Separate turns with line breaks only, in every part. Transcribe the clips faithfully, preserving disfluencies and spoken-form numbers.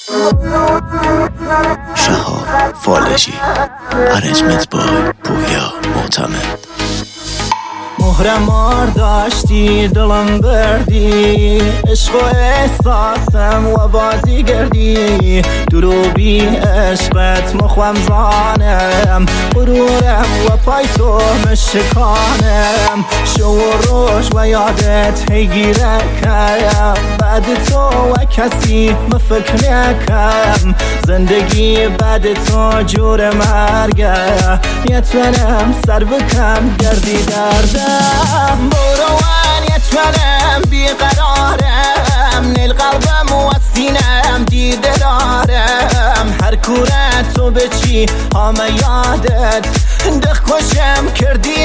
شهاب فالجی ارنجمنت بای پویا معتمد.
مهرمار داشتی دلم بردی، عشق و احساسم و بازی گردی، دروبی عشقت مخوام زانم، غرورم و پای تو مشکانم، شو و روش و یادت هیگیره کم، بعد تو و کسی مفکر نکم، زندگی بعد تو جور مرگه، یتونم سر بکم گردی درده بروان يتولم بقرارم نيل قلبم والسينم دیده دارم هر کورت و بچی همه یادت دخ کشم کردی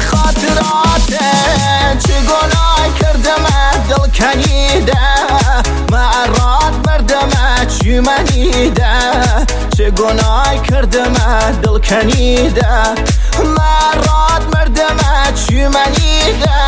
خاطراتت چه گناه کردم دل کنیده معرات مردم چی منیده چه گناه کردم دل کنیده مرات مردم چی منیده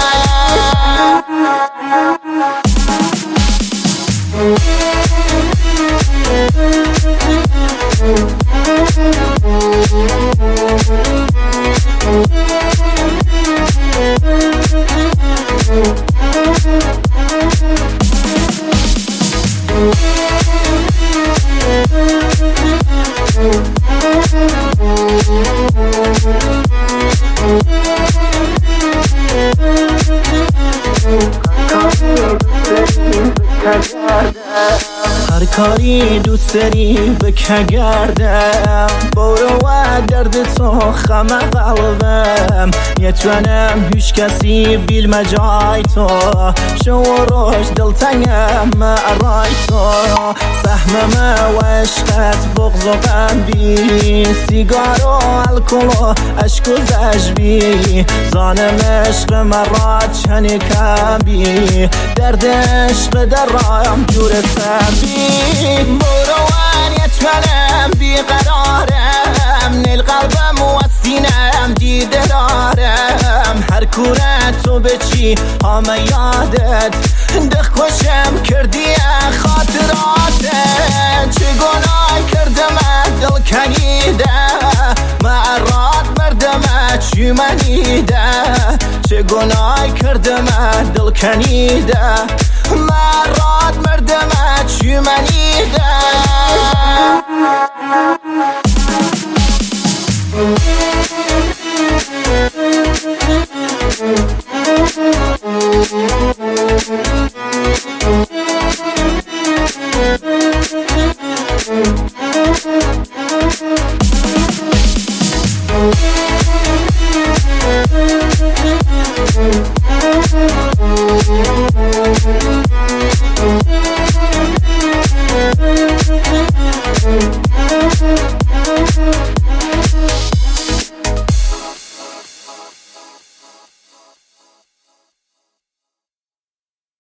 هر کاری دوست داری بکه گردم برو و درد تو خم قلبم یتونم هیچ کسی بیل مجای تو شو و روش دلتنگم مرای تو سهمم و عشقت بغض و غمبی سیگار و الکل و عشق و زجبی زانم عشق مرات چنی کبی درد عشق در رایم جور سبی بروان يتولم بقرارم نيل قلبم والسينم دیده دارم هر کورت و بچی همه یادت دخ کشم کردی خاطراتت چه گناه کردم دل کنیده معرات مردم چی منیده چه گناه کردم دل کنیده